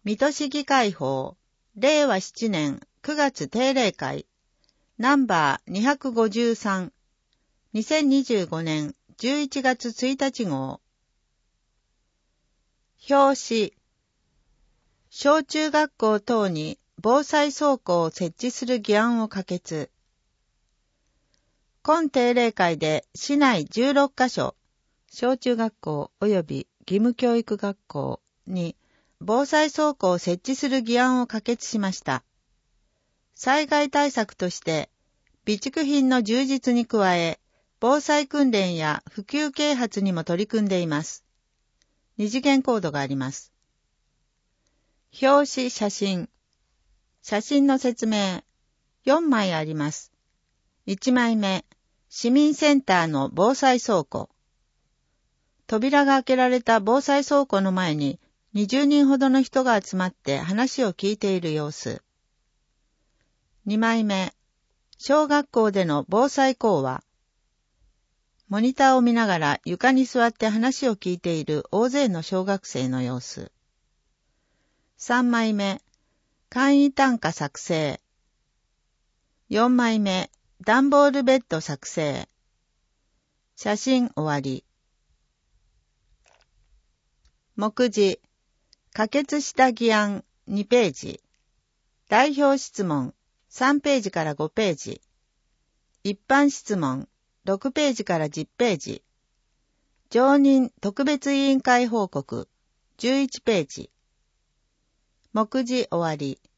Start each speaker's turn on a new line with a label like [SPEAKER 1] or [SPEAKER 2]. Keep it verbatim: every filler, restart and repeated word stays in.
[SPEAKER 1] 水戸市議会法、れいわしちねんくがつ定例会、ナンバーにひゃくごじゅうさん、にせんにじゅうごねんじゅういちがつついたち号。表紙、小中学校等に防災倉庫を設置する議案を可決。今定例会で市内じゅうろっかしょ、小中学校及び義務教育学校に防災倉庫を設置する議案を可決しました。災害対策として、備蓄品の充実に加え、防災訓練や普及啓発にも取り組んでいます。二次元コードがあります。表紙写真。写真の説明。よんまいあります。いちまいめ、市民センターの防災倉庫。扉が開けられた防災倉庫の前に、にじゅうにんほどの人が集まって話を聞いている様子。にまいめ、小学校での防災講話。モニターを見ながら床に座って話を聞いている大勢の小学生の様子。さんまいめ、簡易短歌作成。よんまいめ、段ボールベッド作成。写真終わり。目次、可決した議案にページ。代表質問さんページからごページ。一般質問ろくページからじゅっページ。常任特別委員会報告じゅういちページ。目次終わり。